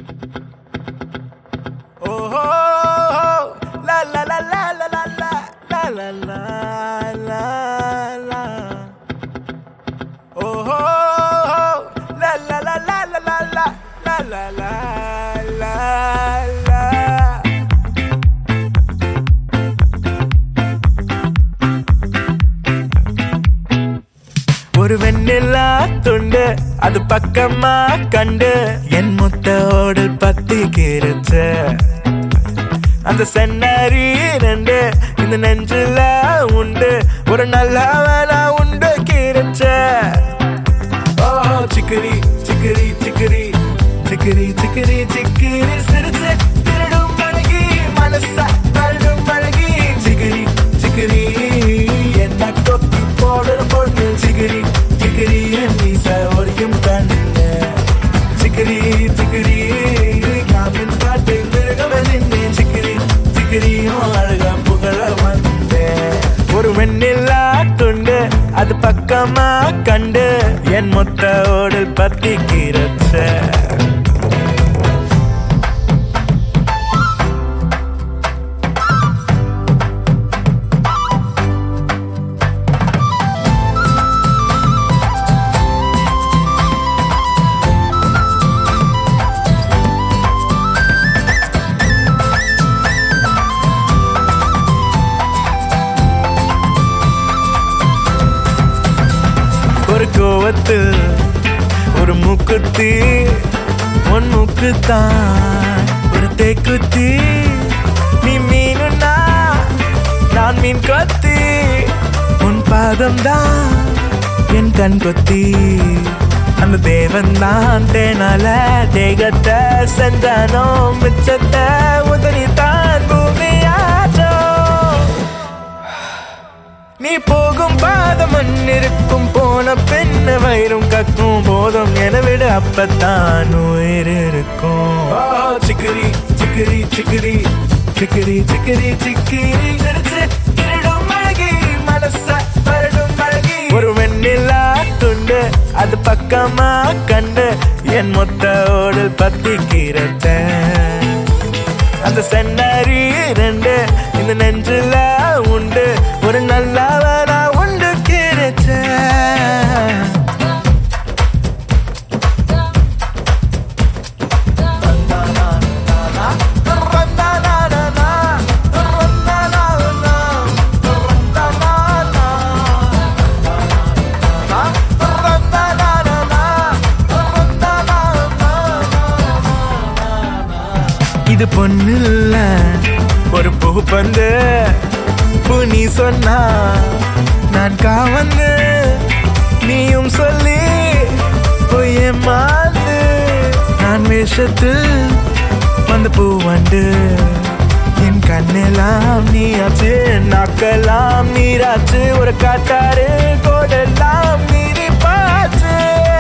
Oh, la la la la la la la la la la la. Oh, la la la la la la la la la la la. ஒரு வெண்ணிலா துண்டு அது பக்கமா கண்டு என் முத்த ஓடல் பத்தி கீரச்ச அந்த சென்னரி ரெண்டு இந்த நெஞ்சில உண்டு ஒரு நல்லவனா உண்டு கீரச்ச ஓ சிக்கரி சிக்கரி சிக்கரி சிக்கரி சிக்கரி சிக்கரி சிரிச்சு திருடும் பழகி மனசா தள்ளும் பழகி சிக்கரி சிக்கரி என்ன கொத்தி போடுற பொண்ணு சிக்கரி சிக்கரி என் மீச ஒரியும் கண்ணு சிக்கரி சிக்கரி காமின் பாட்டு மிருகவனின்னே சிக்கரி சிக்கரியும் அழகா புகழ வந்தேன் ஒரு வெண்ணிலா துண்டு அது பக்கமா கண்டு என் மொத்த ஓடல் பத்தி கீரச்ச ஒரு கோவத்தில் ஒரு மூக்குத்தி உன் மூக்குத்தான் ஒரு தேக்குத்தி நீ மீனுன்னா நான் மீன் கொத்தி உன் பாதம் தான் என் கண் கொத்தி அந்த தேவன் தான் தேனால தேகத்தை செஞ்சானோ மிச்சத்தை உதறித்தான் பூமியாச்சோ நீ போகும் பாதம் மண்ணிருக்கும் போன பெண்ண வயிறும் கக்கும் போதும் என விட அப்பத்தான் உயிர் இருக்கும் சிக்கரி சிக்கரி சிக்கரி சிக்கரி சிக்கரி சிக்கரி திருடும் அழகி மனச வருடும் அழகி ஒரு வெண்ணிலா துண்டு அது பக்கமா கண்டு என் மொத்த ஓடல் பத்தி கீரச்ச அந்த சென்னரி ரெண்டு இந்த நெஞ்சில உண்டு ஒரு நல்லவனா உண்டு கீரச்ச இது பொண்ணுல்ல ஒரு பூ பந்து பூ நீ சொன்னா நான் காவந்து நீயும் சொல்லி பொய்ய மாந்து நான் வேஷத்தில் வந்து பூ வண்டு என் கண்ணெல்லாம் நீயாச்சு நாக்கெல்லாம் நீராச்சு ஒரு காட்டாரு கோடெல்லாம் நீரி பாச்சு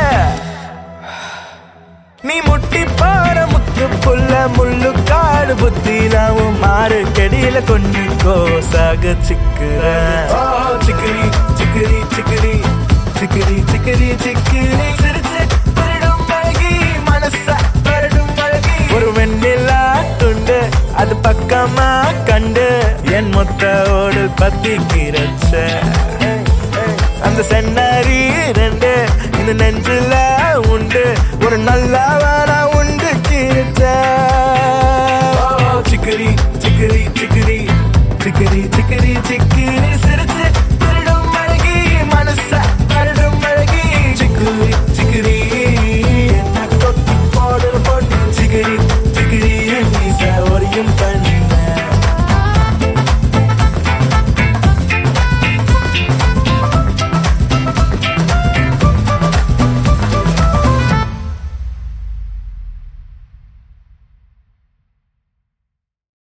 நீ முட்டி பாற முத்து புல்ல முள்ளு காடு புத்திலாவும் மாறு கெடியில கொண்டு கோசாக சிக்குற சிக்கரி சிக்கரி சிக்கரி சிக்கரி சிக்கரி சிக்கரி சிரிச்சு திருடும் அழகி மனச வருடும் அழகி ஒரு வெண்ணிலா துண்டு அது பக்கமா கண்டு என் மொத்த ஓடல் பத்தி கீரச்ச அந்த சென்னரி ரெண்டு இந்த நெஞ்சில உண்டு ஒரு நல்லவனா உண்டு கீரச்ச சிக்கரி சிக்கரி சிக்கரி சிக்கரி சிக்கரி சிக்கரி சிரிச்சு திருடும் அழகி மனச வருடும் அழகி சிக்கரி சிக்கரி என்ன கொத்தி போடுற பொண்ணு சிக்கரி சிக்கரி என் மீச ஒரியும் கண்ணு